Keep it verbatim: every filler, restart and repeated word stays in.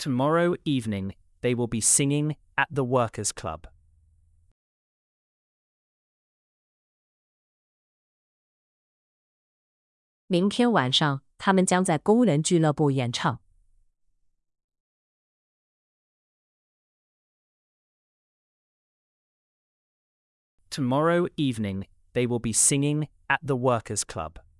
Tomorrow evening, they will be singing at the Workers' Club. 明天晚上，他们将在工人俱乐部演唱。 Tomorrow evening, they will be singing at the Workers' Club.